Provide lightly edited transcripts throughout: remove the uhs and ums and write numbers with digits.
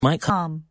Mike.com.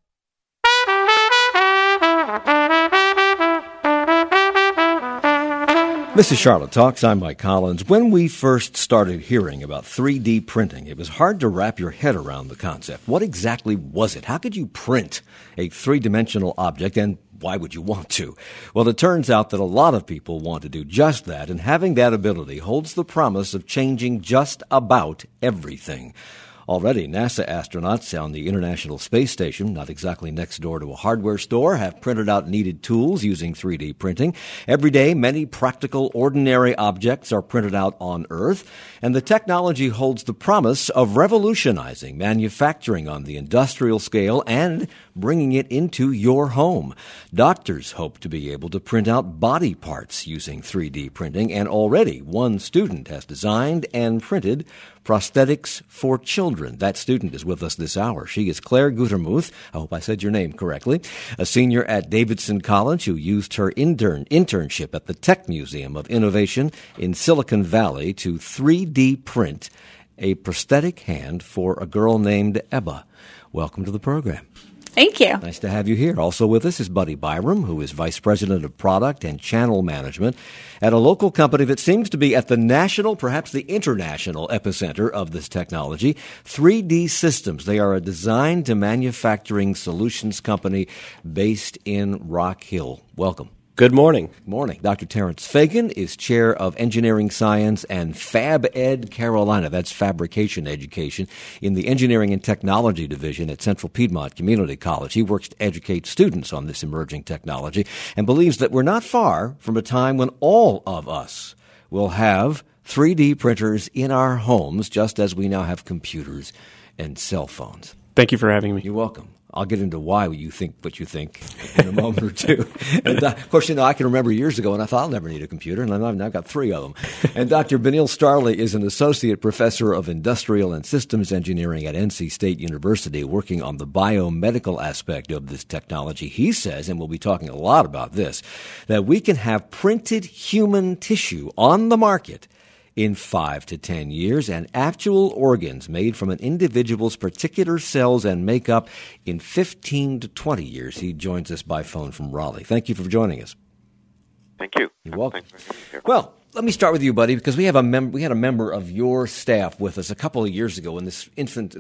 This is Charlotte Talks. I'm Mike Collins. When we first started hearing about 3D printing, it was hard to wrap your head around the concept. What exactly was it? How could you print a three-dimensional object, and why would you want to? Well, it turns out that a lot of people want to do just that, and having that ability holds the promise of changing just about everything. Already, NASA astronauts on the International Space Station, not exactly next door to a hardware store, have printed out needed tools using 3D printing. Every day, many practical, ordinary objects are printed out on Earth, and the technology holds the promise of revolutionizing manufacturing on the industrial scale and bringing it into your home. Doctors hope to be able to print out body parts using 3D printing, and already one student has designed and printed prosthetics for children. That student is with us this hour. She is Claire Gutermuth. I hope I said your name correctly. A senior at Davidson College who used her internship at the Tech Museum of Innovation in Silicon Valley to 3D print a prosthetic hand for a girl named Ebba. Welcome to the program. Thank you. Nice to have you here. Also with us is Buddy Byram, who is Vice President of Product and Channel Management at a local company that seems to be at the national, perhaps the international epicenter of this technology, 3D Systems. They are a design to manufacturing solutions company based in Rock Hill. Welcome. Good morning. Good morning. Dr. Terrence Fagan is Chair of Engineering Science and Fab Ed Carolina. That's fabrication education in the Engineering and Technology Division at Central Piedmont Community College. He works to educate students on this emerging technology and believes that we're not far from a time when all of us will have 3D printers in our homes, just as we now have computers and cell phones. Thank you for having me. You're welcome. I'll get into why you think what you think in a moment or two. And, of course, I can remember years ago when I thought I'll never need a computer, and I've now got 3 of them. And Dr. Benil Starley is an associate professor of industrial and systems engineering at NC State University, working on the biomedical aspect of this technology. He says, and we'll be talking a lot about this, that we can have printed human tissue on the market in 5 to 10 years, and actual organs made from an individual's particular cells and makeup in 15 to 20 years. He joins us by phone from Raleigh. Thank you for joining us. Thank you. You're welcome. Thanks for having me here. Well, let me start with you, buddy, because we had a member of your staff with us a couple of years ago when this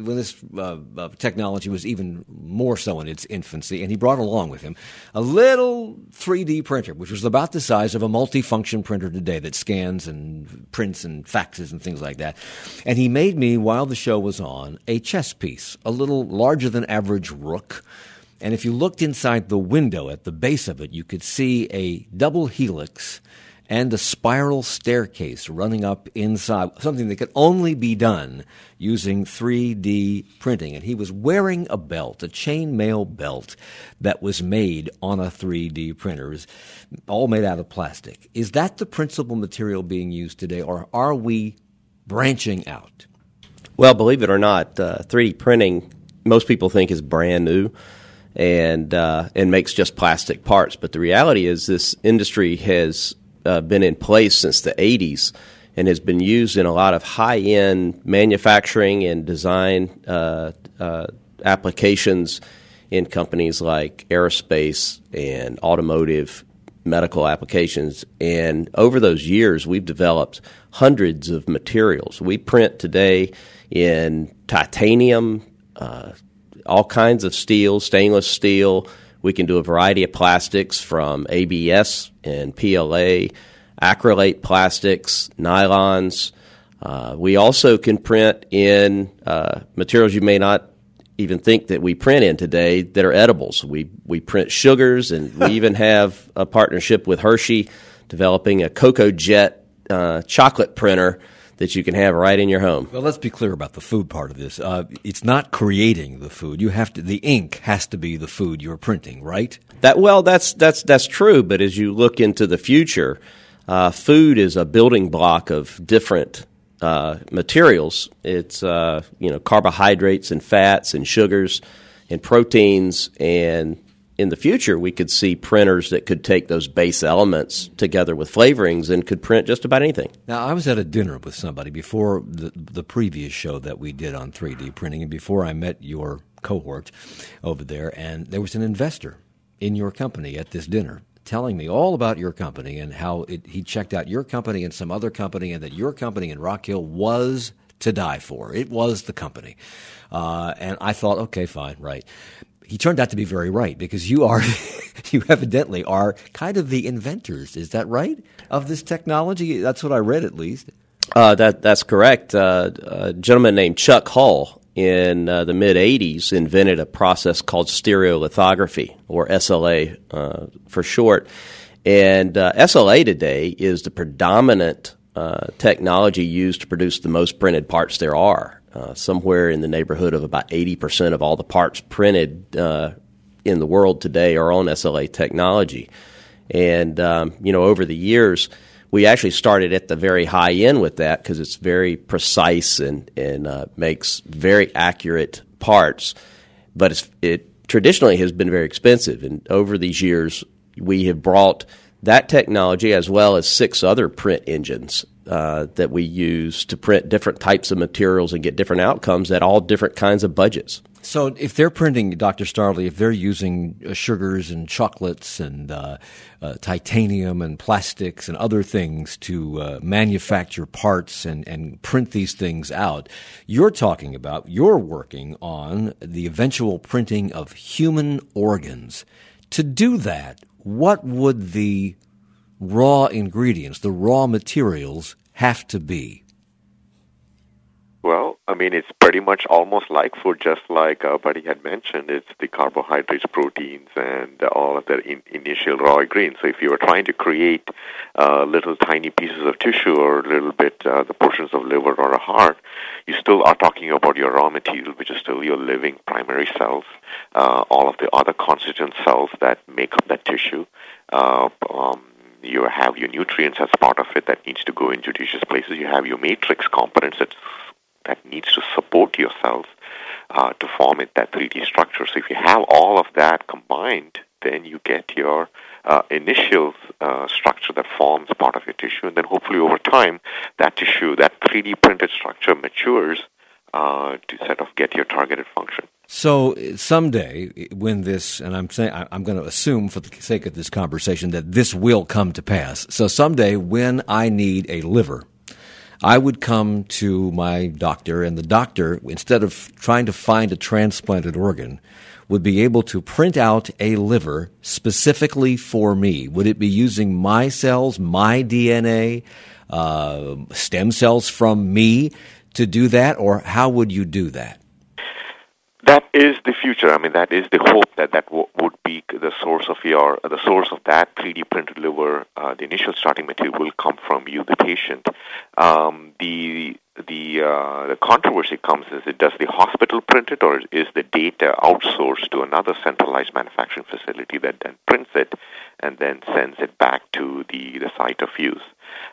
technology was even more so in its infancy, and he brought along with him a little 3D printer, which was about the size of a multifunction printer today that scans and prints and faxes and things like that. And he made me, while the show was on, a chess piece, a little larger than average rook. And if you looked inside the window at the base of it, you could see a double helix and a spiral staircase running up inside, something that could only be done using 3D printing. And he was wearing a belt, a chainmail belt that was made on a 3D printer. It was all made out of plastic. Is that the principal material being used today, or are we branching out? Well, believe it or not, 3D printing, most people think is brand new and makes just plastic parts. But the reality is this industry has been in place since the 80s and has been used in a lot of high-end manufacturing and design applications in companies like aerospace and automotive, medical applications. And over those years, we've developed hundreds of materials. We print today in titanium, all kinds of steel, stainless steel. We can do a variety of plastics from ABS and PLA, acrylate plastics, nylons. We also can print in materials you may not even think that we print in today that are edibles. We print sugars, and we even have a partnership with Hershey developing a Cocoa Jet chocolate printer that you can have right in your home. Well, let's be clear about the food part of this. It's not creating the food. The ink has to be the food you're printing, right? That's true. But as you look into the future, food is a building block of different materials. It's carbohydrates and fats and sugars and proteins, and in the future, we could see printers that could take those base elements together with flavorings and could print just about anything. Now, I was at a dinner with somebody before the previous show that we did on 3D printing, and before I met your cohort over there, and there was an investor in your company at this dinner telling me all about your company and how he checked out your company and some other company, and that your company in Rock Hill was to die for. It was the company. And I thought, okay, fine, right. He turned out to be very right, because you evidently are kind of the inventors, is that right, of this technology? That's what I read, at least. That's correct. A gentleman named Chuck Hull in the mid-'80s invented a process called stereolithography, or SLA for short. And SLA today is the predominant technology used to produce the most printed parts there are. Somewhere in the neighborhood of about 80% of all the parts printed in the world today are on SLA technology. And, over the years, we actually started at the very high end with that because it's very precise and makes very accurate parts. But it traditionally has been very expensive. And over these years, we have brought that technology as well as 6 other print engines that we use to print different types of materials and get different outcomes at all different kinds of budgets. So if they're printing, Dr. Starley, if they're using sugars and chocolates and titanium and plastics and other things to manufacture parts and print these things out, you're working on the eventual printing of human organs. To do that, what would the raw ingredients, the raw materials, have to be? Well, it's pretty much almost like food, just like our buddy had mentioned. It's the carbohydrates, proteins, and all of the initial raw ingredients. So if you were trying to create little tiny pieces of tissue or a little bit the portions of liver or a heart, you still are talking about your raw material, which is still your living primary cells, all of the other constituent cells that make up that tissue. You have your nutrients as part of it that needs to go in judicious places. You have your matrix components that needs to support your cells to form that 3D structure. So if you have all of that combined, then you get your initial structure that forms part of your tissue. And then hopefully over time, that tissue, that 3D printed structure matures to sort of get your targeted function. So someday, when this, and I'm going to assume for the sake of this conversation that this will come to pass. So someday, when I need a liver, I would come to my doctor, and the doctor, instead of trying to find a transplanted organ, would be able to print out a liver specifically for me. Would it be using my cells, my DNA, stem cells from me to do that, or how would you do that? That is the future. That is the hope that would be the source of that 3D printed liver. The initial starting material will come from you, the patient. The controversy comes is, does the hospital print it, or is the data outsourced to another centralized manufacturing facility that then prints it and then sends it back to the site of use?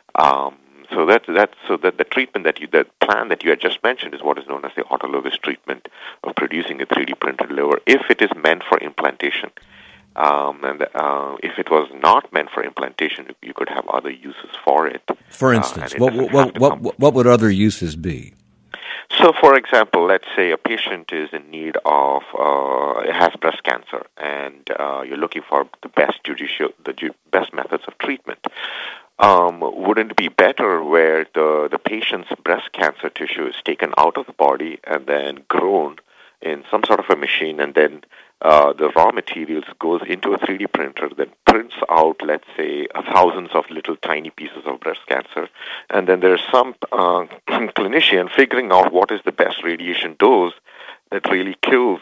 So that the treatment the plan that you had just mentioned is what is known as the autologous treatment of producing a 3D printed liver, if it is meant for implantation. And if it was not meant for implantation, you could have other uses for it. For instance, what would other uses be? So, for example, let's say a patient is in need of has breast cancer, and you're looking for the best methods of treatment. Wouldn't it be better where the patient's breast cancer tissue is taken out of the body and then grown in some sort of a machine, and then the raw materials goes into a 3D printer that prints out, let's say, thousands of little tiny pieces of breast cancer, and then there's some clinician figuring out what is the best radiation dose that really kills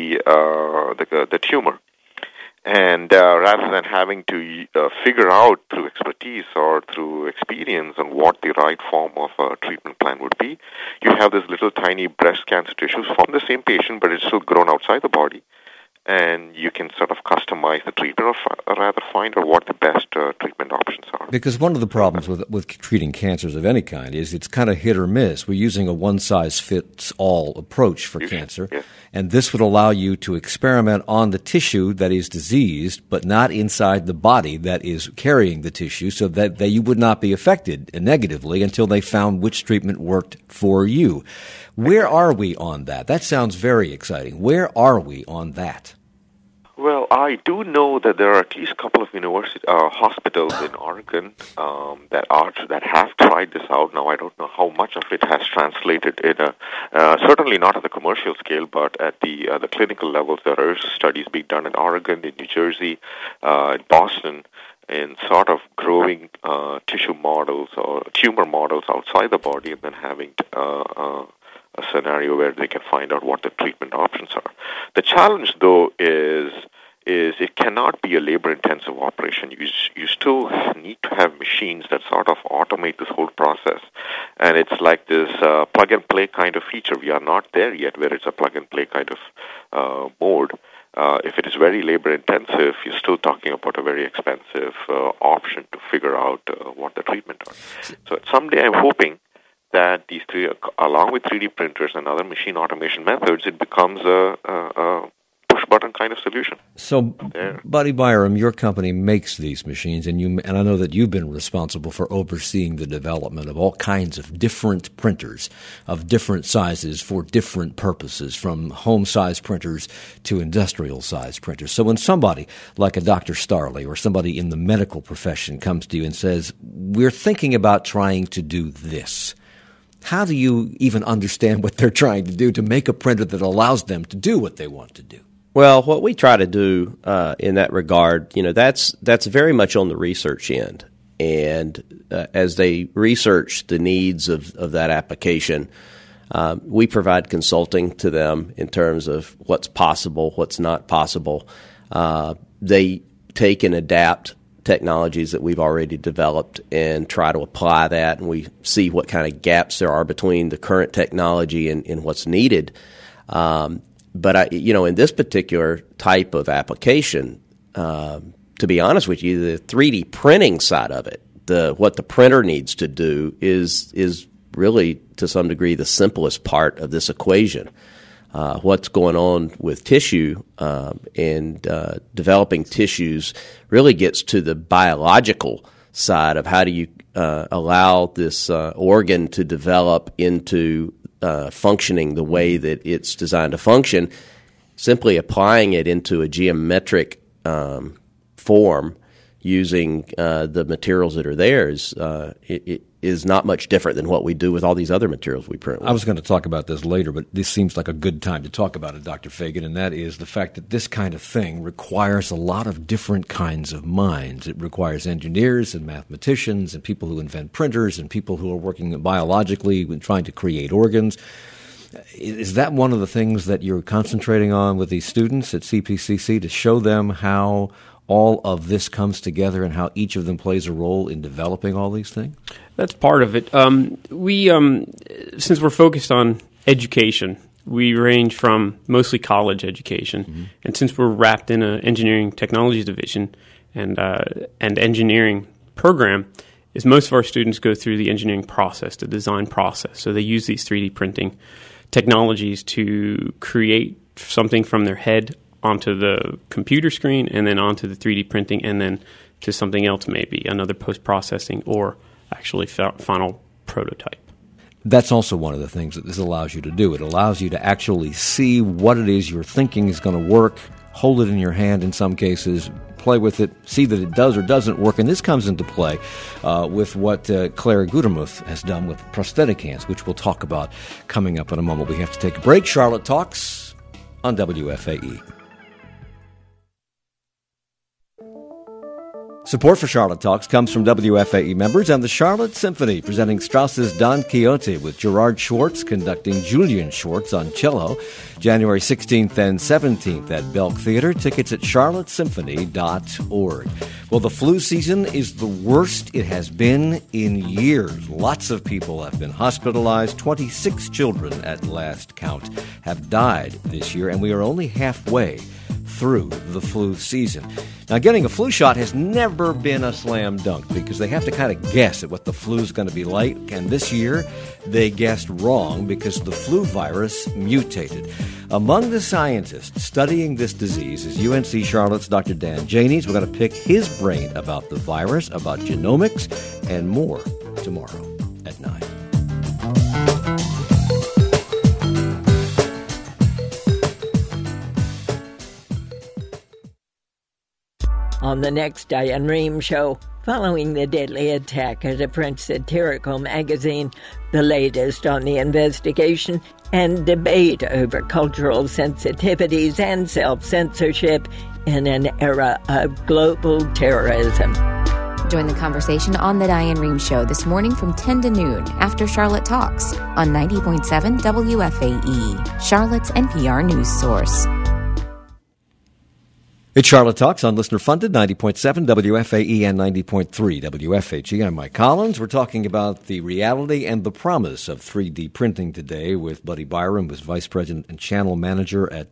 the tumor. And rather than having to figure out through expertise or through experience on what the right form of a treatment plan would be, you have this little tiny breast cancer tissues from the same patient, but it's still grown outside the body. And you can sort of customize the treatment, or rather find out what the best treatment options are. Because one of the problems with treating cancers of any kind is it's kind of hit or miss. We're using a one-size-fits-all approach for cancer, yes. And this would allow you to experiment on the tissue that is diseased, but not inside the body that is carrying the tissue, so that you would not be affected negatively until they found which treatment worked for you. Where are we on that? That sounds very exciting. Where are we on that? Well, I do know that there are at least a couple of hospitals in Oregon that have tried this out. Now, I don't know how much of it has translated in certainly not at the commercial scale, but at the clinical levels. There are studies being done in Oregon, in New Jersey, in Boston, in sort of growing tissue models or tumor models outside the body, and then having a scenario where they can find out what the treatment options are. The challenge, though, is it cannot be a labor-intensive operation. You still need to have machines that sort of automate this whole process. And it's like this plug-and-play kind of feature. We are not there yet where it's a plug-and-play kind of mode. If it is very labor-intensive, you're still talking about a very expensive option to figure out what the treatment are. So someday I'm hoping that these three, along with 3D printers and other machine automation methods, it becomes a push-button kind of solution. So, Buddy Byram, your company makes these machines, and I know that you've been responsible for overseeing the development of all kinds of different printers of different sizes for different purposes, from home-size printers to industrial-size printers. So when somebody like a Dr. Starley or somebody in the medical profession comes to you and says, we're thinking about trying to do this, how do you even understand what they're trying to do to make a printer that allows them to do what they want to do? Well, what we try to do in that regard, that's very much on the research end. And as they research the needs of that application, we provide consulting to them in terms of what's possible, what's not possible. They take and adapt technologies that we've already developed and try to apply that, and we see what kind of gaps there are between the current technology and what's needed. But in this particular type of application, to be honest with you, the 3D printing side of it, what the printer needs to do is really to some degree the simplest part of this equation. What's going on with tissue and developing tissues really gets to the biological side of how do you allow this organ to develop into functioning the way that it's designed to function. Simply applying it into a geometric form using the materials that are there is not much different than what we do with all these other materials we print with. I was going to talk about this later, but this seems like a good time to talk about it, Dr. Fagan, and that is the fact that this kind of thing requires a lot of different kinds of minds. It requires engineers and mathematicians and people who invent printers and people who are working biologically and trying to create organs. Is that one of the things that you're concentrating on with these students at CPCC, to show them how all of this comes together and how each of them plays a role in developing all these things? That's part of it. Since we're focused on education, we range from mostly college education, and since we're wrapped in an engineering technology division and engineering program, is most of our students go through the engineering process, the design process. So they use these 3D printing technologies to create something from their head onto the computer screen and then onto the 3D printing and then to something else, maybe another post-processing or actually final prototype. That's also one of the things that this allows you to do. It allows you to actually see what it is you're thinking is going to work, hold it in your hand in some cases, play with it, see that it does or doesn't work. And this comes into play with what Claire Gutermuth has done with prosthetic hands, which we'll talk about coming up in a moment. We have to take a break. Charlotte Talks on WFAE. Support for Charlotte Talks comes from WFAE members and the Charlotte Symphony, presenting Strauss's Don Quixote with Gerard Schwartz conducting Julian Schwartz on cello, January 16th and 17th at Belk Theater. Tickets at charlottesymphony.org. Well, the flu season is the worst it has been in years. Lots of people have been hospitalized. 26 children at last count have died this year, and we are only halfway through the flu season. Now, getting a flu shot has never been a slam dunk because they have to kind of guess at what the flu is going to be like. And this year, they guessed wrong because the flu virus mutated. Among the scientists studying this disease is UNC Charlotte's Dr. Dan Janies. We're going to pick his brain about the virus, about genomics, and more tomorrow at 9. On the next Diane Rehm Show, following the deadly attack at a French satirical magazine, the latest on the investigation and debate over cultural sensitivities and self-censorship in an era of global terrorism. Join the conversation on The Diane Rehm Show this morning from 10 to noon after Charlotte Talks on 90.7 WFAE, Charlotte's NPR news source. It's Charlotte Talks on listener-funded 90.7 WFAE and 90.3 WFHE. I'm Mike Collins. We're talking about the reality and the promise of 3D printing today with Buddy Byram, who's Vice President and Channel Manager at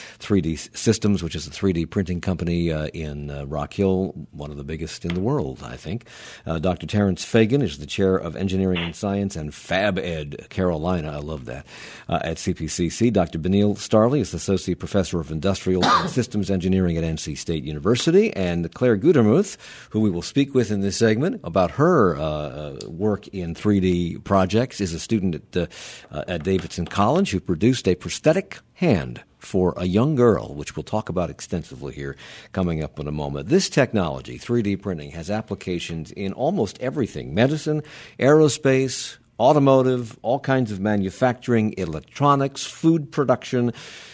3D Systems, which is a 3D printing company in Rock Hill, one of the biggest in the world, I think. Dr. Terrence Fagan is the Chair of Engineering and Science and FabEd Carolina. I love that. At CPCC, Dr. Benil Starley is Associate Professor of Industrial and Systems Engineering at NC State University, and Claire Gutermuth, who we will speak with in this segment about her work in 3D projects, is a student at Davidson College who produced a prosthetic hand for a young girl, which we'll talk about extensively here coming up in a moment. This technology, 3D printing, has applications in almost everything: medicine, aerospace, automotive, all kinds of manufacturing, electronics, food production.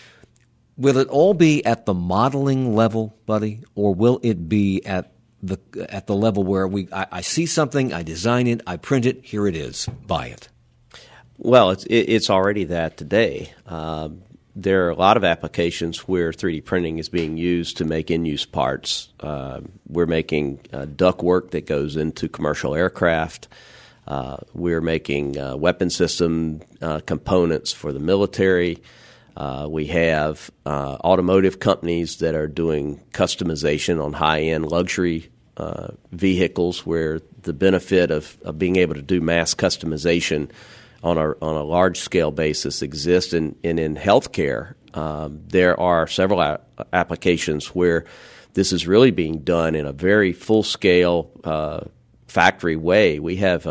Will it all be at the modeling level, Buddy, or will it be at the level where I see something, I design it, I print it, here it is, buy it? Well, it's already that today. There are a lot of applications where 3D printing is being used to make in-use parts. We're making ductwork that goes into commercial aircraft. We're making weapon system components for the military. We have automotive companies that are doing customization on high-end luxury vehicles, where the benefit of being able to do mass customization on a large-scale basis exists. And in healthcare, there are several applications where this is really being done in a very full-scale factory way. We have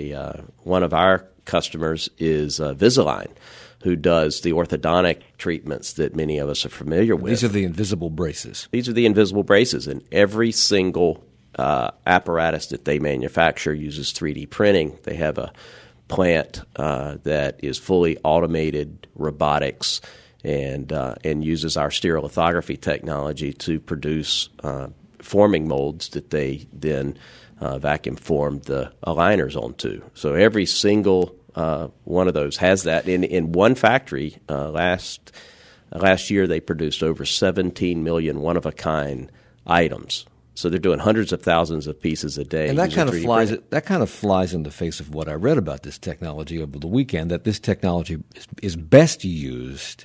one of our customers is Invisalign, who does the orthodontic treatments that many of us are familiar with. These are the invisible braces. These are the invisible braces, and every single apparatus that they manufacture uses 3D printing. They have a plant that is fully automated robotics and uses our stereolithography technology to produce forming molds that they then vacuum form the aligners onto. So every single one of those has that. In one factory, last year they produced over 17 million one-of-a-kind items. So they're doing hundreds of thousands of pieces a day. And that kind of flies in the face of what I read about this technology over the weekend, that this technology is best used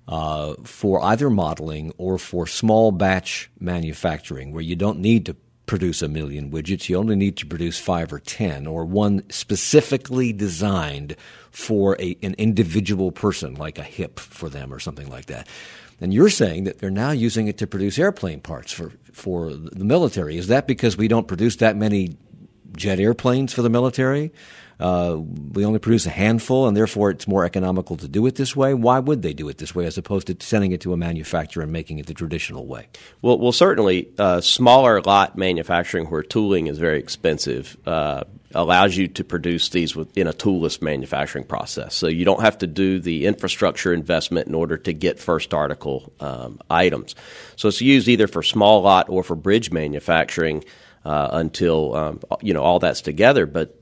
for either modeling or for small batch manufacturing, where you don't need to produce 1 million widgets. You only need to produce 5 or 10, or one specifically designed for an individual person, like a hip for them or something like that. And you're saying that they're now using it to produce airplane parts for the military. Is that because we don't produce that many jet airplanes for the military? We only produce a handful, and therefore it's more economical to do it this way? Why would they do it this way as opposed to sending it to a manufacturer and making it the traditional way? Well, certainly smaller lot manufacturing, where tooling is very expensive, allows you to produce these in a toolless manufacturing process. So you don't have to do the infrastructure investment in order to get first article items. So it's used either for small lot or for bridge manufacturing until all that's together. But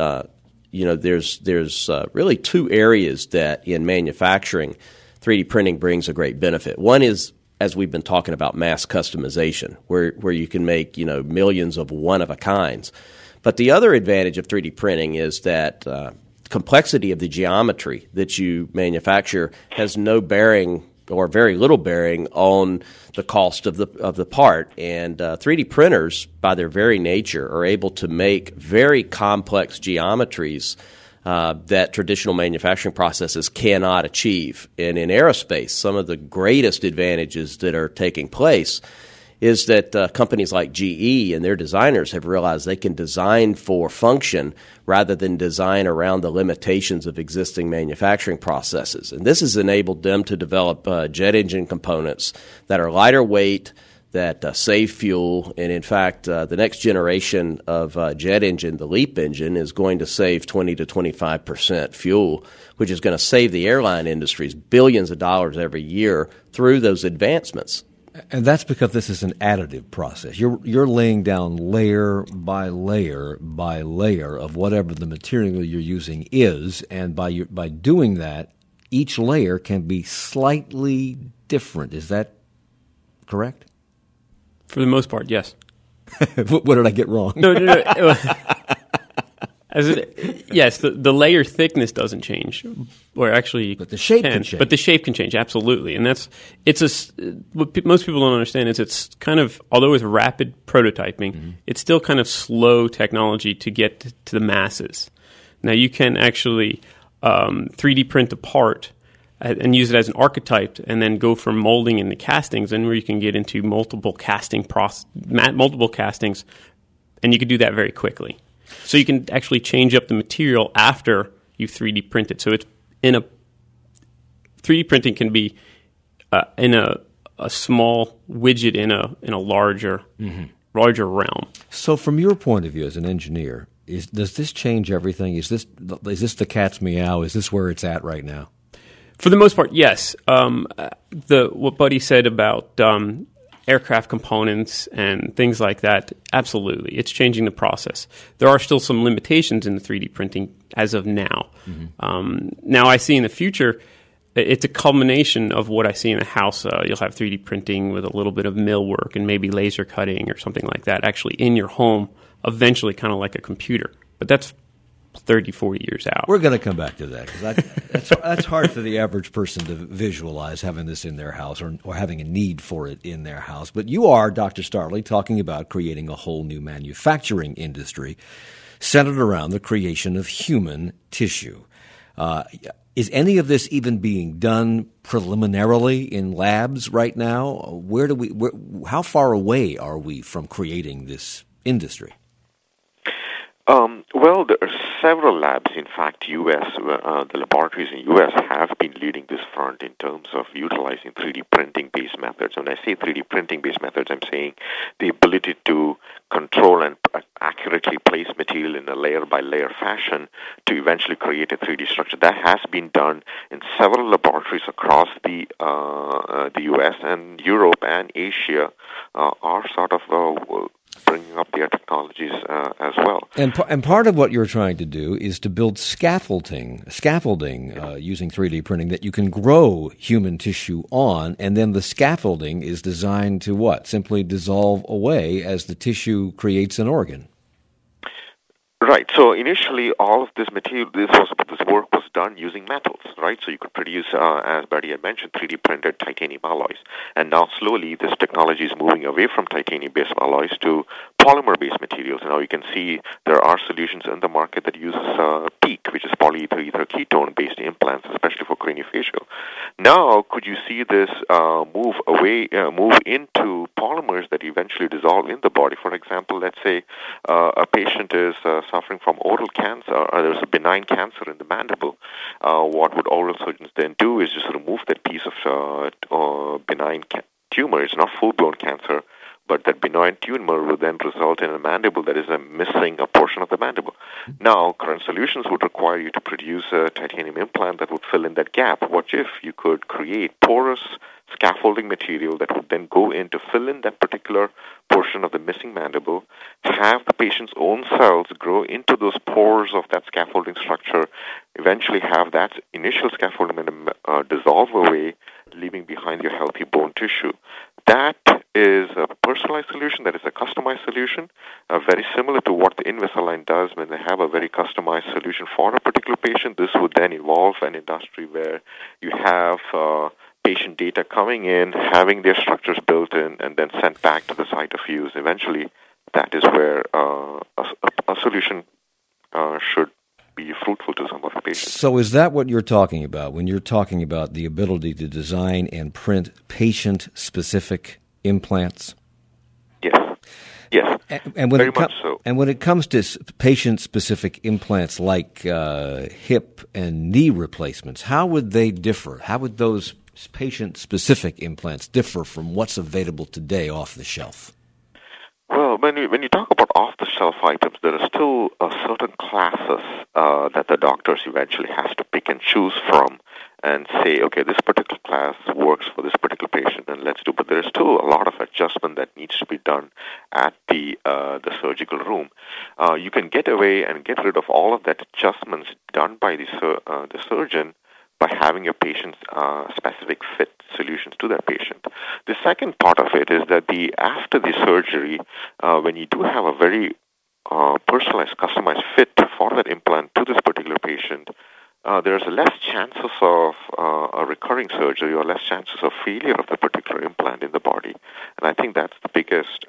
there's really two areas that in manufacturing 3D printing brings a great benefit. One is, as we've been talking about, mass customization, where you can make millions of one-of-a-kinds. But the other advantage of 3D printing is that complexity of the geometry that you manufacture has no bearing or very little bearing on the cost of the part. And 3D printers, by their very nature, are able to make very complex geometries that traditional manufacturing processes cannot achieve. And in aerospace, some of the greatest advantages that are taking place is that companies like GE and their designers have realized they can design for function rather than design around the limitations of existing manufacturing processes. And this has enabled them to develop jet engine components that are lighter weight, that save fuel. And in fact, the next generation of jet engine, the LEAP engine, is going to save 20 to 25% fuel, which is going to save the airline industries billions of dollars every year through those advancements. And that's because this is an additive process. You're laying down layer by layer by layer of whatever the material you're using is, and by doing that, each layer can be slightly different. Is that correct? For the most part, yes. What did I get wrong? No. Yes, the layer thickness doesn't change, or actually, but the shape can change. But the shape can change, absolutely, and what most people don't understand is it's kind of, although it's rapid prototyping, it's still kind of slow technology to get to the masses. Now you can actually 3D print a part and use it as an archetype, and then go from molding into castings, and where you can get into multiple castings, and you can do that very quickly. So you can actually change up the material after you 3D print it. So it's 3D printing can be in a small widget in a larger realm. So from your point of view as an engineer, does this change everything? Is this the cat's meow? Is this where it's at right now? For the most part, yes. What Buddy said about aircraft components and things like that, absolutely. It's changing the process. There are still some limitations in the 3D printing as of now. Now I see in the future, it's a culmination of what I see in a house. You'll have 3D printing with a little bit of millwork and maybe laser cutting or something like that actually in your home, eventually kind of like a computer. But that's 30, 40 years out. We're going to come back to that, because that's hard for the average person to visualize, having this in their house or having a need for it in their house. But you are, Dr. Starley, talking about creating a whole new manufacturing industry centered around the creation of human tissue. Is any of this even being done preliminarily in labs right now? How far away are we from creating this industry? Well, there are several labs. In fact, the laboratories in U.S. have been leading this front in terms of utilizing 3D printing-based methods. When I say 3D printing-based methods, I'm saying the ability to control and accurately place material in a layer-by-layer fashion to eventually create a 3D structure. That has been done in several laboratories across the U.S. and Europe and Asia are sort of bringing up their technologies as well. And part of what you're trying to do is to build scaffolding using 3D printing that you can grow human tissue on, and then the scaffolding is designed to what? Simply dissolve away as the tissue creates an organ. Right. So initially, all of this material, this work was done using metals, right? So you could produce, as Buddy had mentioned, 3D printed titanium alloys. And now slowly, this technology is moving away from titanium-based alloys to polymer-based materials. And now you can see there are solutions in the market that uses PEEK, which is polyether ether ketone-based implants, especially for craniofacial. Now, could you see this move into polymers that eventually dissolve in the body? For example, let's say a patient is suffering from oral cancer, or there's a benign cancer in the mandible. What would oral surgeons then do is just remove that piece of benign tumor. It's not full-blown cancer, but that benign tumor will then result in a mandible that is missing a portion of the mandible. Now, current solutions would require you to produce a titanium implant that would fill in that gap. What if you could create porous scaffolding material that would then go in to fill in that particular portion of the missing mandible, have the patient's own cells grow into those pores of that scaffolding structure, eventually have that initial scaffolding dissolve away, leaving behind your healthy bone tissue. That is a personalized solution, that is a customized solution, very similar to what the Invisalign does when they have a very customized solution for a particular patient. This would then evolve an industry where you have patient data coming in, having their structures built in, and then sent back to the site of use. Eventually, that is where a solution should be fruitful to some of the patients. So is that what you're talking about when you're talking about the ability to design and print patient-specific implants? Yes. And when very much so. And when it comes to patient-specific implants like hip and knee replacements, how would they differ? How would those patient-specific implants differ from what's available today off the shelf? Well, when you talk about off-the-shelf items, there are still certain classes that the doctors eventually has to pick and choose from and say, okay, this particular class works for this particular patient, and let's do. But there is still a lot of adjustment that needs to be done at the surgical room. You can get away and get rid of all of that adjustments done by the surgeon by having a patient's specific fit solutions to that patient. The second part of it is that after the surgery, when you do have a very personalized, customized fit for that implant to this particular patient, there's less chances of a recurring surgery or less chances of failure of the particular implant in the body. And I think that's the biggest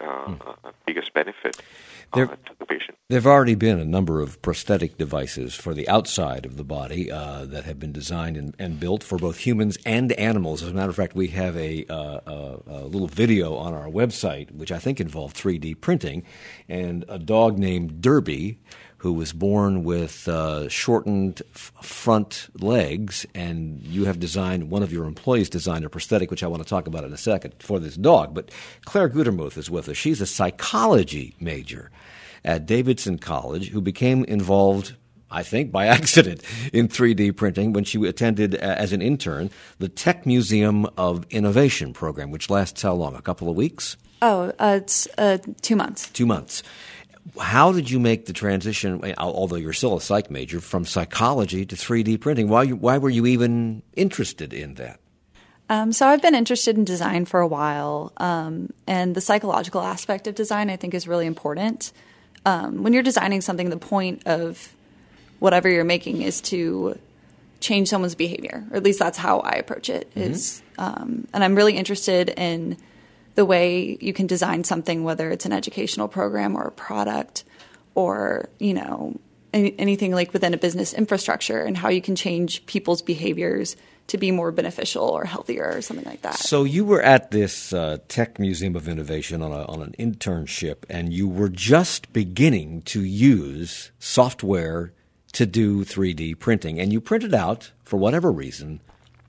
benefit to the patient. There have already been a number of prosthetic devices for the outside of the body that have been designed and built for both humans and animals. As a matter of fact, we have a little video on our website, which I think involved 3D printing, and a dog named Derby, who was born with shortened front legs, and one of your employees designed a prosthetic, which I want to talk about in a second, for this dog. But Claire Gutermuth is with us. She's a psychology major at Davidson College who became involved, I think, by accident in 3D printing when she attended, as an intern, the Tech Museum of Innovation program, which lasts how long, a couple of weeks? It's 2 months. 2 months. How did you make the transition, although you're still a psych major, from psychology to 3D printing? Why were you even interested in that? So I've been interested in design for a while, and the psychological aspect of design I think is really important. When you're designing something, the point of whatever you're making is to change someone's behavior, or at least that's how I approach it. And I'm really interested in the way you can design something, whether it's an educational program or a product or, anything like within a business infrastructure, and how you can change people's behaviors to be more beneficial or healthier or something like that. So you were at this Tech Museum of Innovation on an internship, and you were just beginning to use software to do 3D printing, and you printed out, for whatever reason,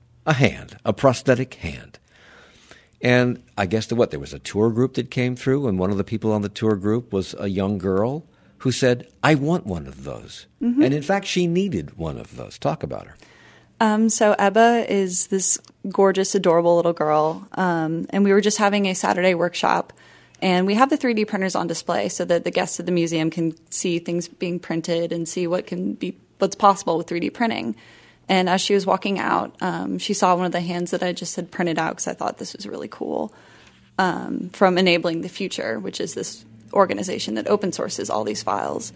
a prosthetic hand. And I guess there was a tour group that came through, and one of the people on the tour group was a young girl who said, I want one of those. Mm-hmm. And in fact, she needed one of those. Talk about her. So Ebba is this gorgeous, adorable little girl, and we were just having a Saturday workshop, and we have the 3D printers on display so that the guests of the museum can see things being printed and see what's possible with 3D printing. And as she was walking out, she saw one of the hands that I just had printed out because I thought this was really cool, from Enabling the Future, which is this organization that open sources all these files.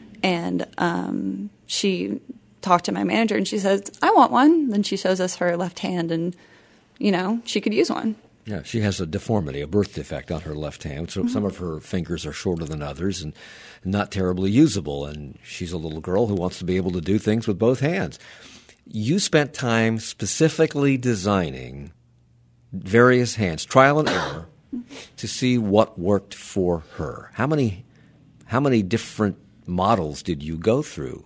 And she talked to my manager, and she says, I want one. Then she shows us her left hand, and, she could use one. Yeah, she has a deformity, a birth defect on her left hand. So some of her fingers are shorter than others and not terribly usable. And she's a little girl who wants to be able to do things with both hands. You spent time specifically designing various hands, trial and error, to see what worked for her. How many different models did you go through?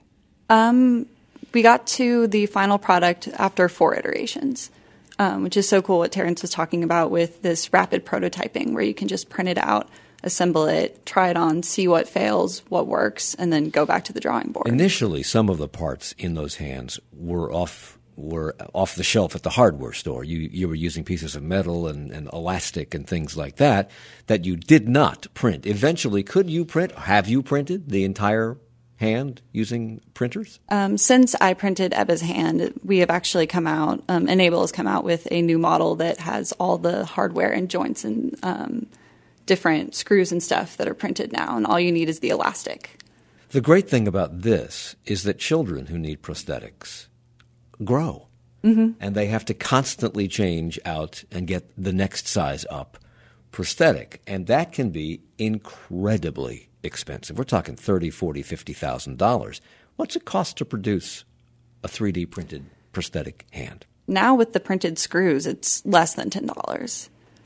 We got to the final product after 4 iterations, which is so cool what Terrence was talking about with this rapid prototyping, where you can just print it out, assemble it, try it on, see what fails, what works, and then go back to the drawing board. Initially, some of the parts in those hands were off the shelf at the hardware store. You were using pieces of metal and elastic and things like that you did not print. Eventually, have you printed the entire hand using printers? Since I printed Ebba's hand, we have actually come out, Enable has come out with a new model that has all the hardware and joints and different screws and stuff that are printed now, and all you need is the elastic. The great thing about this is that children who need prosthetics grow, and they have to constantly change out and get the next size up prosthetic, and that can be incredibly expensive. We're talking $30,000, $40,000, $50,000. What's it cost to produce a 3D printed prosthetic hand? Now with the printed screws, it's less than $10.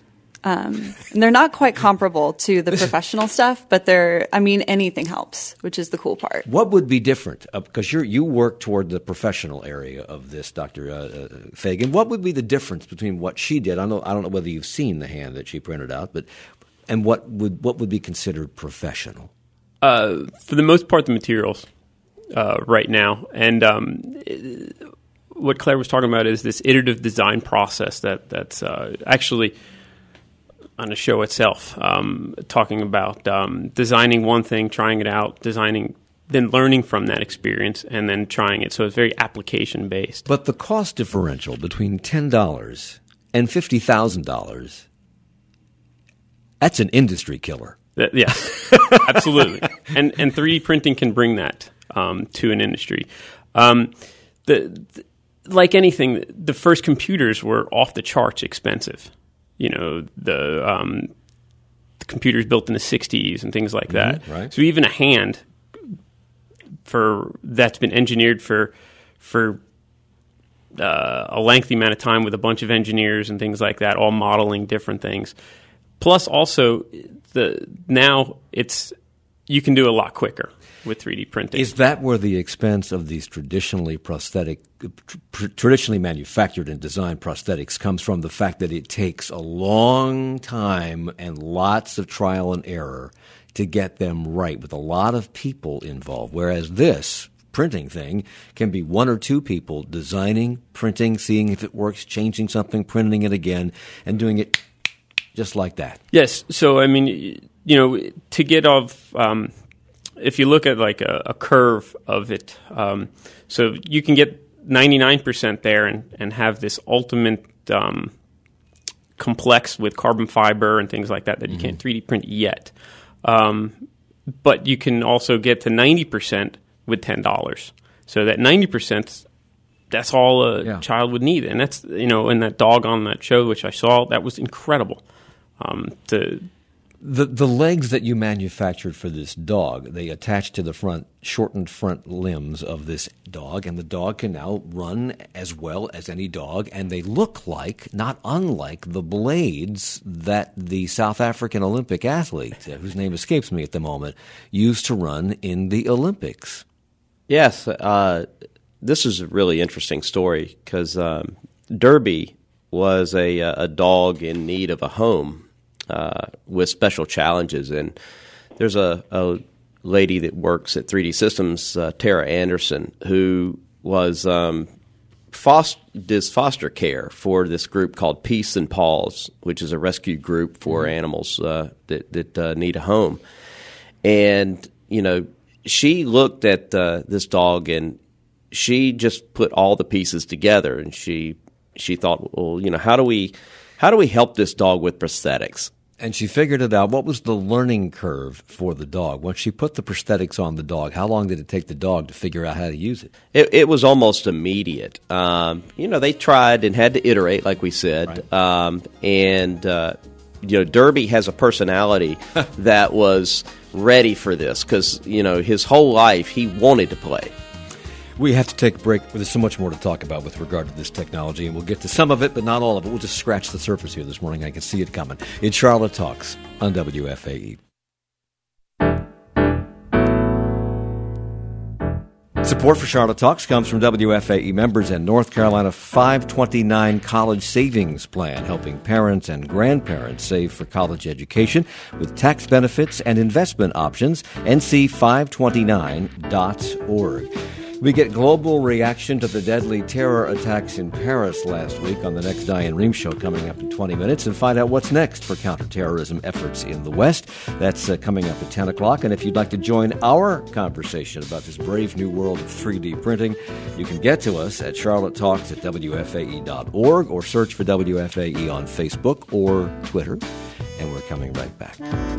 And they're not quite comparable to the professional stuff, but anything helps, which is the cool part. What would be different? Because you work toward the professional area of this, Dr. Fagan. What would be the difference between what she did? I don't know whether you've seen the hand that she printed out, and what would be considered professional? For the most part, the materials right now. And what Claire was talking about is this iterative design process that's actually on the show itself, talking about designing one thing, trying it out, designing, then learning from that experience, and then trying it. So it's very application-based. But the cost differential between $10 and $50,000, that's an industry killer. Yes, absolutely. And 3D printing can bring that to an industry. Like anything, the first computers were off the charts expensive. The computers built in the 60s and things like that. Right. So even a hand that's been engineered for a lengthy amount of time with a bunch of engineers and things like that, all modeling different things. Plus, also, now you can do a lot quicker with 3D printing. Is that where the expense of these traditionally manufactured and designed prosthetics comes from? The fact that it takes a long time and lots of trial and error to get them right, with a lot of people involved, whereas this printing thing can be one or two people designing, printing, seeing if it works, changing something, printing it again, and doing it just like that. Yes. So, to get off, if you look at like a curve of it, so you can get 99% there and have this ultimate complex with carbon fiber and things like that you can't 3D print yet. But you can also get to 90% with $10. So that 90%, that's all a child would need. And that's, and that dog on that show, which I saw, that was incredible. The legs that you manufactured for this dog, they attach to the shortened front limbs of this dog, and the dog can now run as well as any dog, and they look not unlike the blades that the South African Olympic athlete, whose name escapes me at the moment, used to run in the Olympics. Yes, this is a really interesting story because Derby was a dog in need of a home with special challenges. And there's a lady that works at 3D Systems, Tara Anderson, who was foster care for this group called Peace and Paws, which is a rescue group for animals that need a home. And, she looked at this dog and she just put all the pieces together, and she thought, well, how do we help this dog with prosthetics? And she figured it out. What was the learning curve for the dog? Once she put the prosthetics on the dog, how long did it take the dog to figure out how to use it? It was almost immediate. They tried and had to iterate, like we said. Right. Derby has a personality that was ready for this because, his whole life he wanted to play. We have to take a break. There's so much more to talk about with regard to this technology, and we'll get to some of it, but not all of it. We'll just scratch the surface here this morning. I can see it coming. It's Charlotte Talks on WFAE. Support for Charlotte Talks comes from WFAE members and North Carolina 529 College Savings Plan, helping parents and grandparents save for college education with tax benefits and investment options. NC529.org. We get global reaction to the deadly terror attacks in Paris last week on the next Diane Rehm Show coming up in 20 minutes, and find out what's next for counterterrorism efforts in the West. That's coming up at 10 o'clock. And if you'd like to join our conversation about this brave new world of 3D printing, you can get to us at charlottetalks@wfae.org or search for WFAE on Facebook or Twitter. And we're coming right back.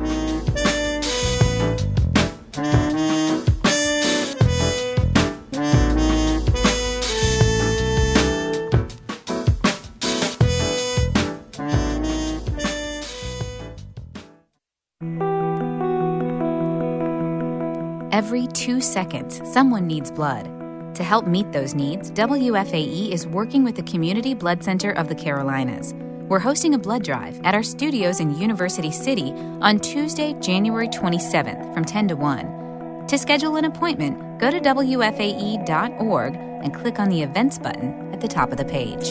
Every 2 seconds, someone needs blood. To help meet those needs, WFAE is working with the Community Blood Center of the Carolinas. We're hosting a blood drive at our studios in University City on Tuesday, January 27th from 10 to 1. To schedule an appointment, go to WFAE.org and click on the Events button at the top of the page.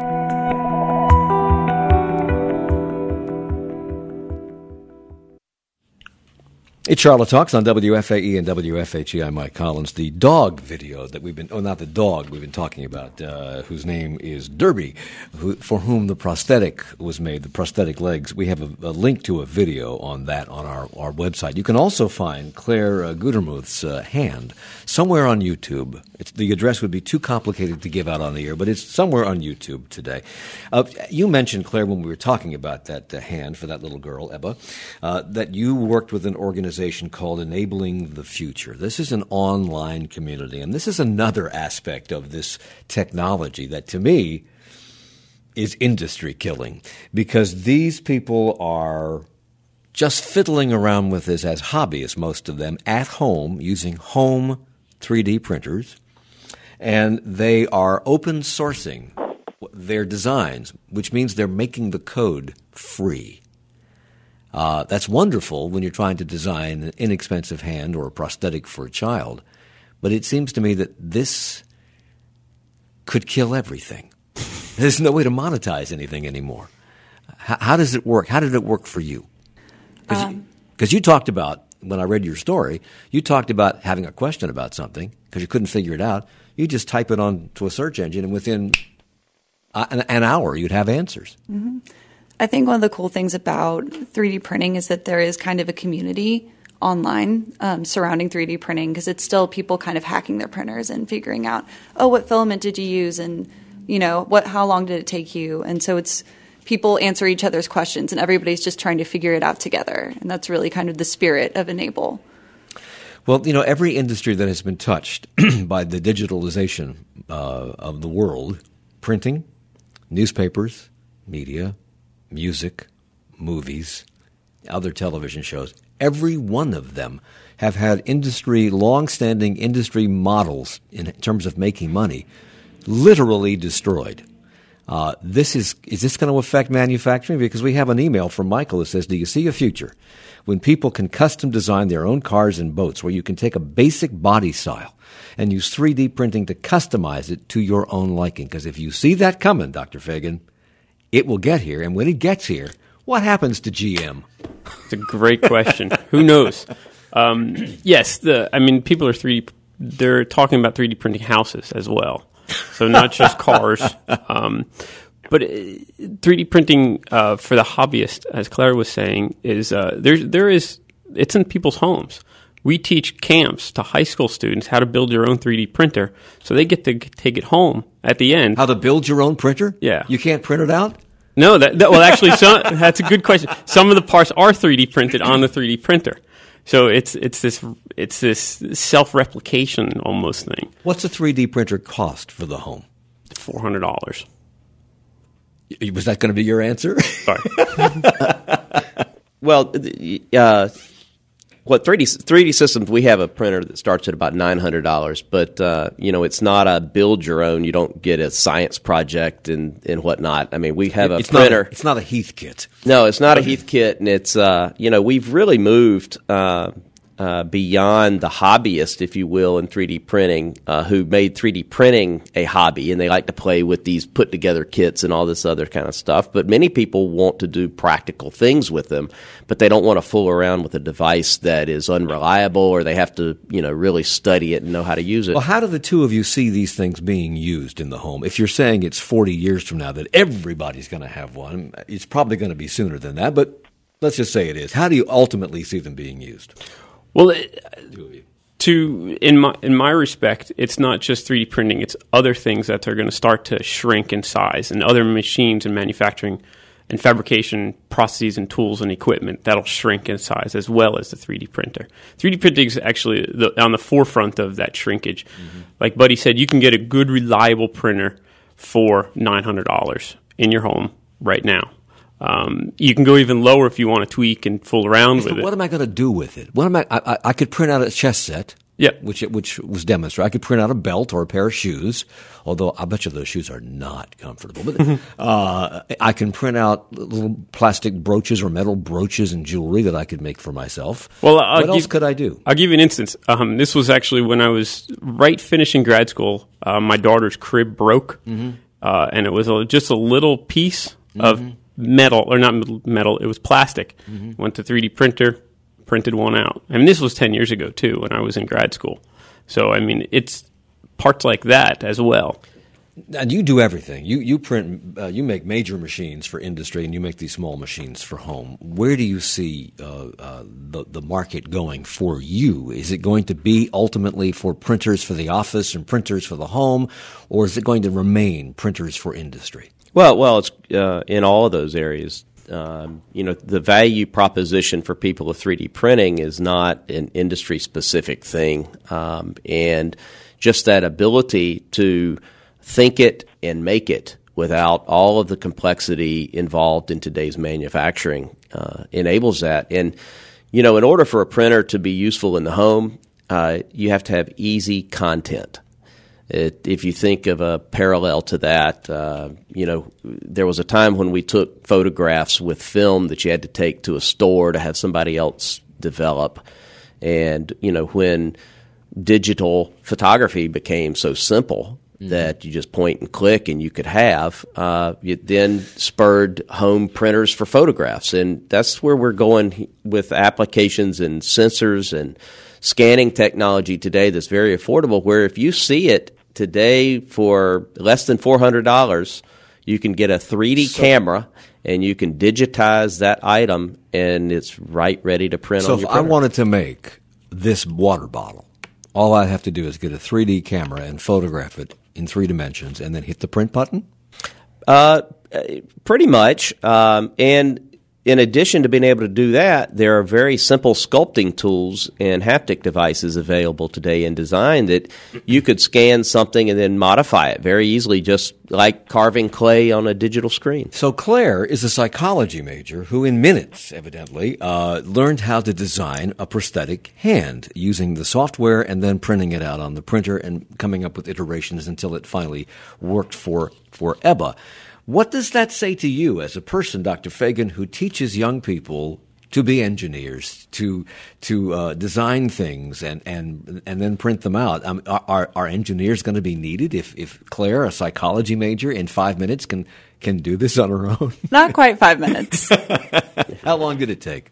It's Charlotte Talks on WFAE and WFHE. I'm Mike Collins. The dog video that we've been, not the dog we've been talking about, whose name is Derby, for whom the prosthetic was made, the prosthetic legs. We have a link to a video on that on our website. You can also find Claire Gudermuth's hand somewhere on YouTube. The address would be too complicated to give out on the air, but it's somewhere on YouTube today. You mentioned, Claire, when we were talking about that hand for that little girl, Ebba, that you worked with an organization called Enabling the Future. This is an online community, and this is another aspect of this technology that, to me, is industry killing, because these people are just fiddling around with this as hobbyists, most of them, at home, using home 3D printers, and they are open sourcing their designs, which means they're making the code free. That's wonderful when you're trying to design an inexpensive hand or a prosthetic for a child, but it seems to me that this could kill everything. There's no way to monetize anything anymore. How does it work? How did it work for you? Because you talked about, when I read your story, you talked about having a question about something because you couldn't figure it out. You just type it onto a search engine, and within an hour you'd have answers. Mm-hmm. I think one of the cool things about 3D printing is that there is kind of a community online surrounding 3D printing, because it's still people kind of hacking their printers and figuring out, what filament did you use, and how long did it take you? And so it's people answer each other's questions, and everybody's just trying to figure it out together. And that's really kind of the spirit of Enable. Well, every industry that has been touched by the digitalization of the world, printing, newspapers, media, music, movies, other television shows, every one of them have had long-standing industry models in terms of making money literally destroyed. Is this going to affect manufacturing? Because we have an email from Michael that says, do you see a future when people can custom design their own cars and boats, where you can take a basic body style and use 3D printing to customize it to your own liking? Because if you see that coming, Dr. Fagan, it will get here, and when it gets here, what happens to GM? It's a great question. Who knows? Yes, people are they're talking about 3D printing houses as well, so not just cars. But 3D printing for the hobbyist, as Claire was saying, is it's in people's homes. We teach camps to high school students how to build your own 3D printer, so they get to take it home at the end. How to build your own printer? Yeah. You can't print it out? No, actually, that's a good question. Some of the parts are 3D printed on the 3D printer, so it's this self-replication almost thing. What's a 3D printer cost for the home? $400. Was that going to be your answer? Sorry. Well, what 3D systems, we have a printer that starts at about $900, but it's not a build your own. You don't get a science project and whatnot. I mean, we have a printer. It's not a Heath kit. No, it's not a Heath kit, and it's we've really moved beyond the hobbyist, if you will, in 3D printing, who made 3D printing a hobby, and they like to play with these put-together kits and all this other kind of stuff. But many people want to do practical things with them, but they don't want to fool around with a device that is unreliable, or they have to, really study it and know how to use it. Well, how do the two of you see these things being used in the home? If you're saying it's 40 years from now that everybody's going to have one, it's probably going to be sooner than that, but let's just say it is. How do you ultimately see them being used? Well, in my respect, it's not just 3D printing; it's other things that are going to start to shrink in size, and other machines and manufacturing and fabrication processes and tools and equipment that'll shrink in size, as well as the 3D printer. 3D printing is actually on the forefront of that shrinkage. Mm-hmm. Like Buddy said, you can get a good, reliable printer for $900 in your home right now. You can go even lower if you want to tweak and fool around with it. What am I going to do with it? I could print out a chess set, Yeah. Which was demonstrated. I could print out a belt or a pair of shoes, although I bet you those shoes are not comfortable. But I can print out little plastic brooches or metal brooches and jewelry that I could make for myself. Well, what else could I do? I'll give you an instance. This was actually when I was right finishing grad school. My daughter's crib broke, and it was just a little piece of metal, or not metal, it was plastic. Went to 3D printer, printed one out. I mean, this was 10 years ago, too, when I was in grad school. So, I mean, it's parts like that as well. And you do everything. You print, you make major machines for industry, and you make these small machines for home. Where do you see the market going for you? Is it going to be ultimately for printers for the office and printers for the home, or is it going to remain printers for industry? Well, it's in all of those areas. The value proposition for people of 3D printing is not an industry-specific thing, and just that ability to think it and make it without all of the complexity involved in today's manufacturing enables that. And, in order for a printer to be useful in the home, you have to have easy content. If you think of a parallel to that, there was a time when we took photographs with film that you had to take to a store to have somebody else develop. And, when digital photography became so simple that you just point and click and you could have, it then spurred home printers for photographs. And that's where we're going with applications and sensors and scanning technology today that's very affordable, where if you see it today for less than $400, you can get a 3D camera and you can digitize that item, and it's ready to print on your printer. So if I wanted to make this water bottle, all I have to do is get a 3D camera and photograph it in 3 dimensions and then hit the print button? Pretty much. And in addition to being able to do that, there are very simple sculpting tools and haptic devices available today in design that you could scan something and then modify it very easily, just like carving clay on a digital screen. So Claire is a psychology major who in minutes, evidently, learned how to design a prosthetic hand using the software and then printing it out on the printer and coming up with iterations until it finally worked for EBBA. What does that say to you as a person, Dr. Fagan, who teaches young people to be engineers, to design things and then print them out? Are engineers going to be needed if Claire, a psychology major, in 5 minutes can do this on her own? Not quite 5 minutes. How long did it take?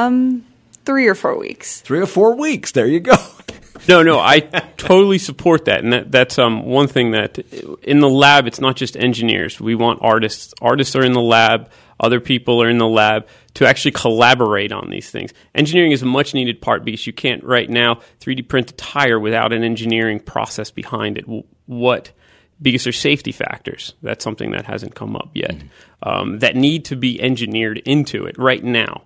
3 or 4 weeks. 3 or 4 weeks. There you go. No, I totally support that, and that's one thing that in the lab it's not just engineers. We want artists. Artists are in the lab. Other people are in the lab to actually collaborate on these things. Engineering is a much needed part because you can't right now 3D print a tire without an engineering process behind it. Because there's safety factors. That's something that hasn't come up yet that need to be engineered into it right now.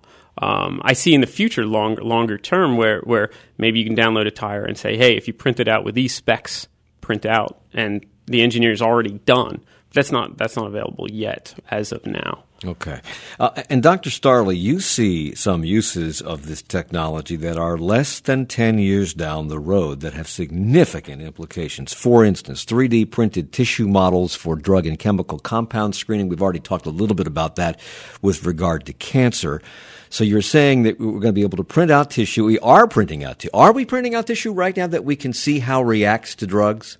I see in the future, longer term, where maybe you can download a tire and say, hey, if you print it out with these specs, print out, and the engineer is already done. That's not available yet as of now. Okay. And Dr. Starley, you see some uses of this technology that are less than 10 years down the road that have significant implications. For instance, 3D printed tissue models for drug and chemical compound screening. We've already talked a little bit about that with regard to cancer. So you're saying that we're going to be able to print out tissue. We are printing out tissue. Are we printing out tissue right now that we can see how it reacts to drugs?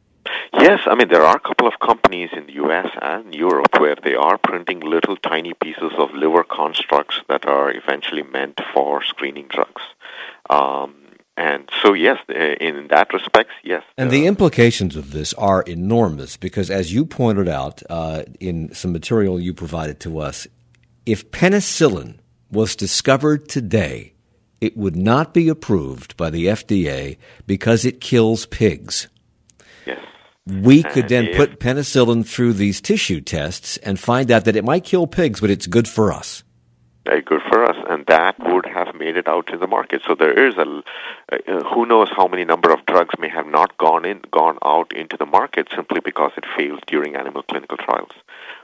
Yes, I mean, there are a couple of companies in the U.S. and Europe where they are printing little tiny pieces of liver constructs that are eventually meant for screening drugs. And so, yes, in that respect, yes. And the implications of this are enormous because, as you pointed out in some material you provided to us, if penicillin was discovered today, it would not be approved by the FDA because it kills pigs. Yes. We could then put penicillin through these tissue tests and find out that it might kill pigs, but it's good for us. Very good for us, and that would have made it out to the market. So there is who knows how many number of drugs may have not gone out into the market simply because it failed during animal clinical trials.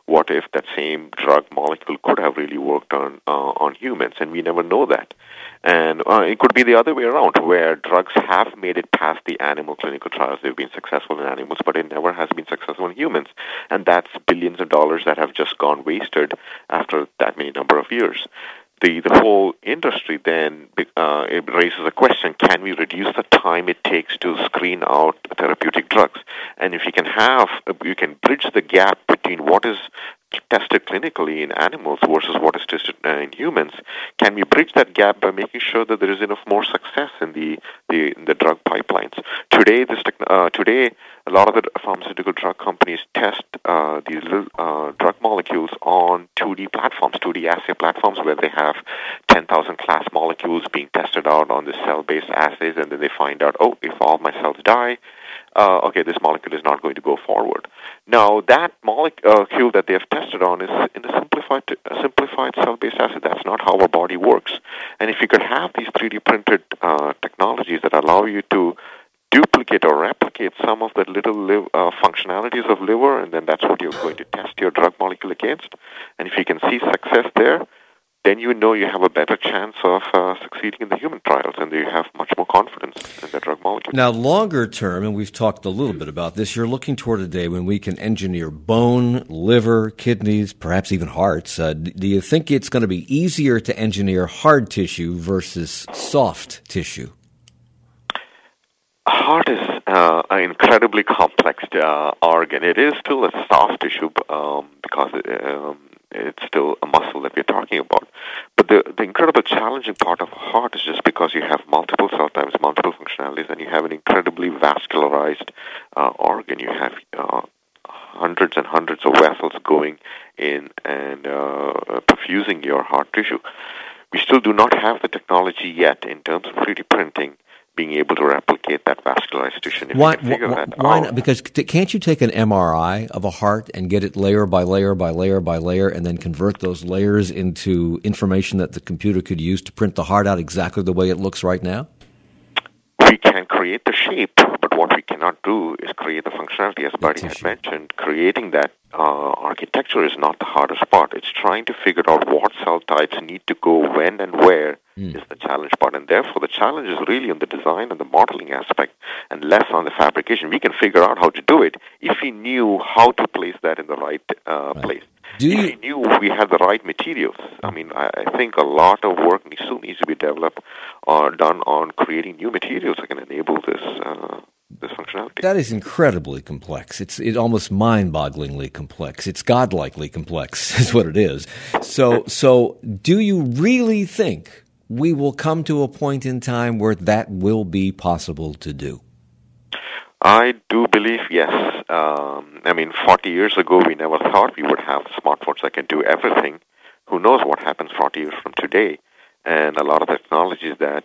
what if that same drug molecule could have really worked on humans, and we never know that. And it could be the other way around, where drugs have made it past the animal clinical trials. They've been successful in animals, but it never has been successful in humans. And that's billions of dollars that have just gone wasted after that many number of years. The whole industry then it raises a question: can we reduce the time it takes to screen out therapeutic drugs? And if you can bridge the gap between what is tested clinically in animals versus what is tested in humans, can we bridge that gap by making sure that there is enough more success in the drug pipelines? Today, a lot of the pharmaceutical drug companies test these little drug molecules on 2D platforms, 2D assay platforms, where they have 10,000 class molecules being tested out on the cell-based assays, and then they find out, if all my cells die, this molecule is not going to go forward. Now, that molecule that they have tested on is in a simplified cell-based assay. That's not how our body works. And if you could have these 3D printed technologies that allow you to duplicate or replicate some of the little functionalities of liver, and then that's what you're going to test your drug molecule against. And if you can see success there, then you know you have a better chance of succeeding in the human trials, and you have much more confidence in the drug molecule. Now, longer term, and we've talked a little bit about this, you're looking toward a day when we can engineer bone, liver, kidneys, perhaps even hearts. Do you think it's going to be easier to engineer hard tissue versus soft tissue? Heart is an incredibly complex organ. It is still a soft tissue because it's still a muscle that we're talking about. But the incredible challenging part of a heart is just because you have multiple cell types, multiple functionalities, and you have an incredibly vascularized organ. You have hundreds and hundreds of vessels going in and perfusing your heart tissue. We still do not have the technology yet in terms of 3D printing being able to replicate that vascularized tissue. Why not? Because can't you take an MRI of a heart and get it layer by layer by layer by layer, and then convert those layers into information that the computer could use to print the heart out exactly the way it looks right now? We can create the shape, but what we cannot do is create the functionality. As Buddy had mentioned, creating that architecture is not the hardest part. It's trying to figure out what cell types need to go when and where is the challenge part. And therefore, the challenge is really on the design and the modeling aspect and less on the fabrication. We can figure out how to do it if we knew how to place that in the right place. If we knew we had the right materials. I mean, I think a lot of work still needs to be developed or done on creating new materials that can enable this functionality. That is incredibly complex. It's almost mind-bogglingly complex. It's godlikely complex is what it is. So do you really think we will come to a point in time where that will be possible to do? I do believe yes. 40 years ago, we never thought we would have smartphones that can do everything. Who knows what happens 40 years from today? And a lot of technologies that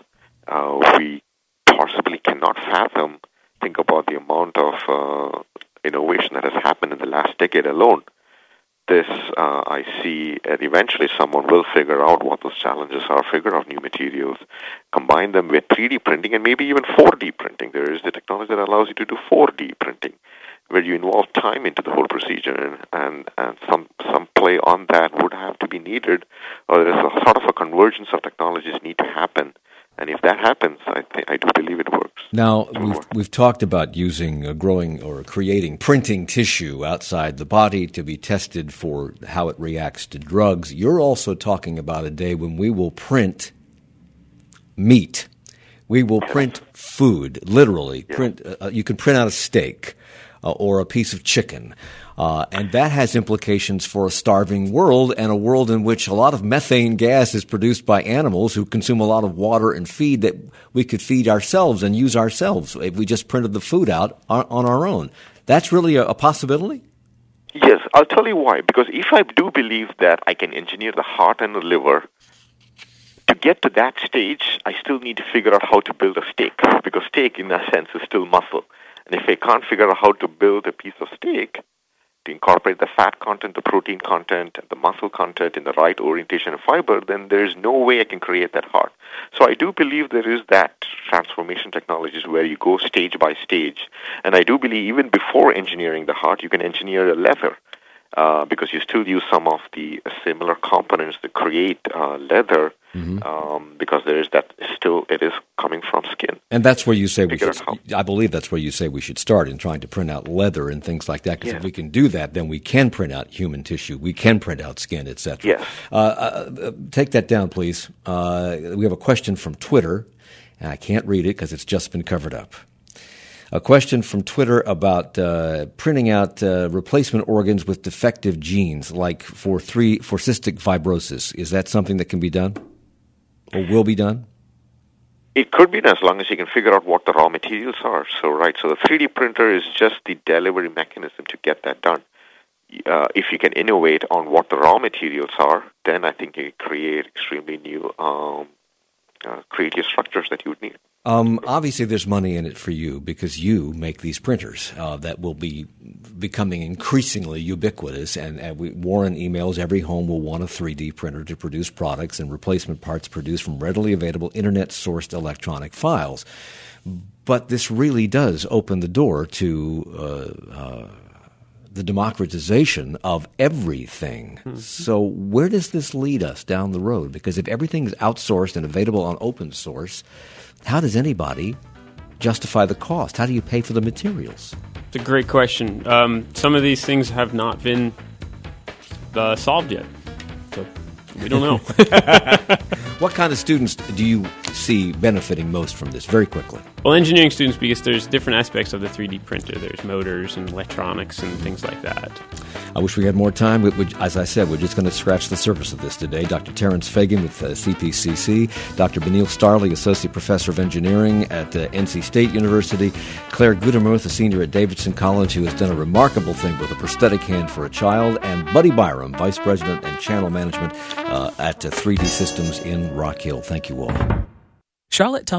we possibly cannot fathom. Think about the amount of innovation that has happened in the last decade alone. This, I see, and eventually someone will figure out what those challenges are, figure out new materials, combine them with 3D printing and maybe even 4D printing. There is the technology that allows you to do 4D printing, where you involve time into the whole procedure, and some play on that would have to be needed, or there is a sort of a convergence of technologies need to happen. And if that happens, I do believe it works. Now, we've talked about using growing or creating printing tissue outside the body to be tested for how it reacts to drugs. You're also talking about a day when we will print meat. We will print food, literally. Yeah. You can print out a steak or a piece of chicken. And that has implications for a starving world, and a world in which a lot of methane gas is produced by animals who consume a lot of water and feed that we could feed ourselves and use ourselves if we just printed the food out on our own. That's really a possibility? Yes, I'll tell you why. Because if I do believe that I can engineer the heart and the liver, to get to that stage, I still need to figure out how to build a steak, because steak, in a sense, is still muscle. And if I can't figure out how to build a piece of steak, to incorporate the fat content, the protein content, the muscle content in the right orientation and fiber, then there is no way I can create that heart. So I do believe there is that transformation technologies where you go stage by stage. And I do believe even before engineering the heart, you can engineer a lever. because you still use some of the similar components to create leather, because there is that still it is coming from skin. And that's where you say we should. I believe that's where you say we should start in trying to print out leather and things like that. Because if we can do that, then we can print out human tissue, we can print out skin, etc. Yes. Take that down, please. We have a question from Twitter, and I can't read it because it's just been covered up. A question from Twitter about printing out replacement organs with defective genes, like for cystic fibrosis. Is that something that can be done or will be done? It could be done as long as you can figure out what the raw materials are. So the 3D printer is just the delivery mechanism to get that done. If you can innovate on what the raw materials are, then I think you can create extremely new creative structures that you would need. Obviously, there's money in it for you because you make these printers that will be becoming increasingly ubiquitous. And Warren emails every home will want a 3D printer to produce products and replacement parts produced from readily available internet-sourced electronic files. But this really does open the door to the democratization of everything. Mm-hmm. So where does this lead us down the road? Because if everything is outsourced and available on open source, how does anybody justify the cost? How do you pay for the materials? It's a great question. Some of these things have not been solved yet. So we don't know. What kind of students do you see benefiting most from this, very quickly? Well, engineering students, because there's different aspects of the 3D printer. There's motors and electronics and things like that. I wish we had more time. As I said, we're just going to scratch the surface of this today. Dr. Terrence Fagan with CPCC, Dr. Benil Starley, Associate Professor of Engineering at NC State University, Claire Gudermuth, a senior at Davidson College, who has done a remarkable thing with a prosthetic hand for a child, and Buddy Byram, Vice President and Channel Management at 3D Systems in Rock Hill. Thank you all. Charlotte